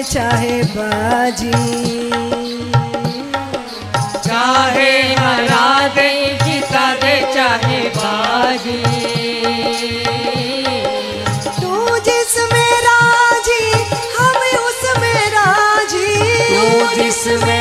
चाहे बाजी, चाहे हरा दे जीता दे चाहे बाजी। तू जिसमें राजी हम उसमें राजी, तू जिसमें